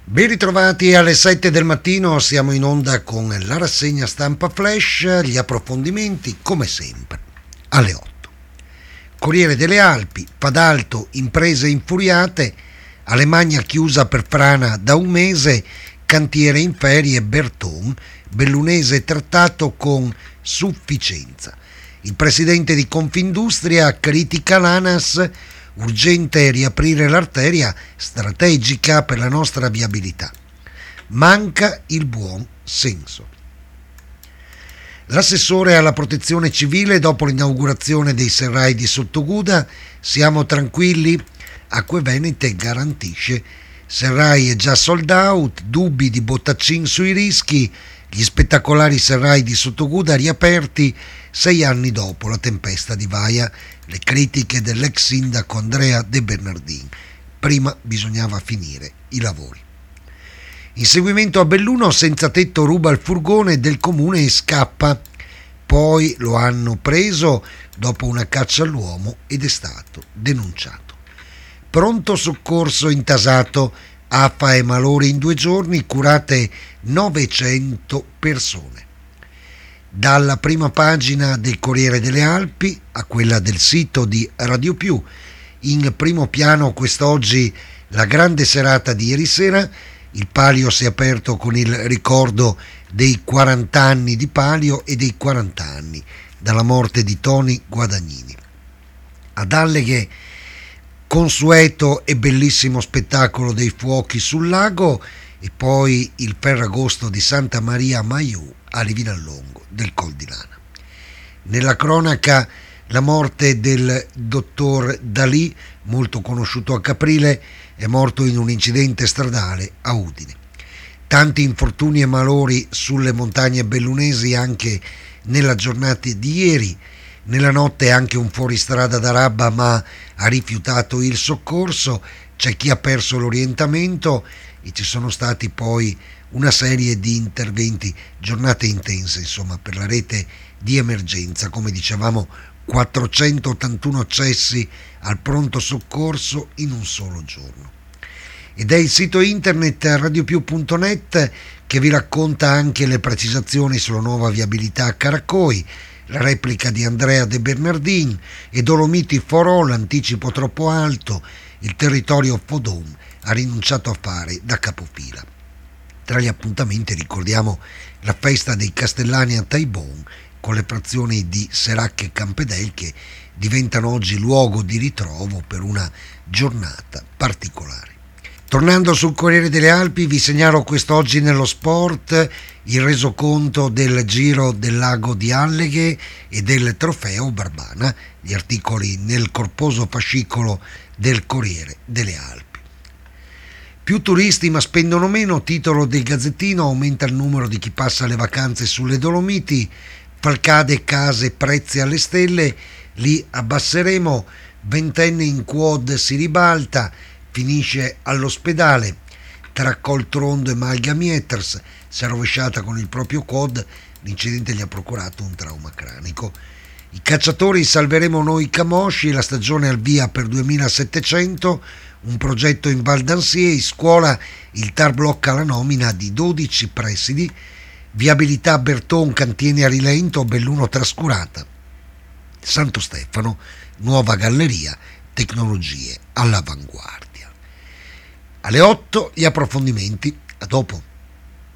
Ben ritrovati alle 7 del mattino, siamo in onda con la rassegna stampa flash, gli approfondimenti come sempre alle 8. Corriere delle Alpi, Padalto, imprese infuriate, Alemagna chiusa per frana da un mese, cantiere in ferie Berton, Bellunese trattato con sufficienza. Il presidente di Confindustria critica l'ANAS, urgente riaprire l'arteria strategica per la nostra viabilità. Manca il buon senso. L'assessore alla protezione civile dopo l'inaugurazione dei serrai di Sottoguda, siamo tranquilli? Acque Venete garantisce, serrai è già sold out, dubbi di Bottaccin sui rischi, gli spettacolari serrai di Sottoguda riaperti 6 anni dopo la tempesta di Vaia, le critiche dell'ex sindaco Andrea De Bernardin. Prima bisognava finire i lavori. Inseguimento a Belluno, senza tetto ruba il furgone del comune e scappa. Poi lo hanno preso dopo una caccia all'uomo ed è stato denunciato. Pronto soccorso intasato, AFA e malori in 2 giorni, curate 900 persone. Dalla prima pagina del Corriere delle Alpi a quella del sito di Radio Più, in primo piano quest'oggi la grande serata di ieri sera. Il Palio si è aperto con il ricordo dei 40 anni di Palio e dei 40 anni dalla morte di Tony Guadagnini. Ad Alleghe, consueto e bellissimo spettacolo dei fuochi sul lago, e poi il Ferragosto di Santa Maria Maiù a Livinallongo del Col di Lana. Nella cronaca la morte del dottor Dalì, molto conosciuto a Caprile, è morto in un incidente stradale a Udine. Tanti infortuni e malori sulle montagne bellunesi anche nella giornata di ieri. Nella notte anche un fuoristrada da Rabba, ma ha rifiutato il soccorso. C'è chi ha perso l'orientamento e ci sono stati poi una serie di interventi, giornate intense insomma per la rete di emergenza, come dicevamo 481 accessi al pronto soccorso in un solo giorno. Ed è il sito internet radiopiù.net che vi racconta anche le precisazioni sulla nuova viabilità a Caracoi, la replica di Andrea De Bernardin e Dolomiti Forò, l'anticipo troppo alto, il territorio Fodon ha rinunciato a fare da capofila. Tra gli appuntamenti ricordiamo la festa dei Castellani a Taibon con le frazioni di Serac e Campedel che diventano oggi luogo di ritrovo per una giornata particolare. Tornando sul Corriere delle Alpi, vi segnalo quest'oggi nello sport il resoconto del Giro del Lago di Alleghe e del Trofeo Barbana, gli articoli nel corposo fascicolo del Corriere delle Alpi. Più turisti ma spendono meno, titolo del Gazzettino, aumenta il numero di chi passa le vacanze sulle Dolomiti, Falcade, case, prezzi alle stelle, li abbasseremo, ventenne in quad si ribalta, finisce all'ospedale, tra Coltrondo e Malga Mieters, si è rovesciata con il proprio quad, l'incidente gli ha procurato un trauma cranico. I cacciatori salveremo noi Camosci, la stagione al via per 2700, un progetto in Val d'Ansiei, scuola, il TAR blocca la nomina di 12 presidi, viabilità Berton, cantieri a rilento, Belluno trascurata, Santo Stefano, nuova galleria, tecnologie all'avanguardia. Alle 8 gli approfondimenti, a dopo.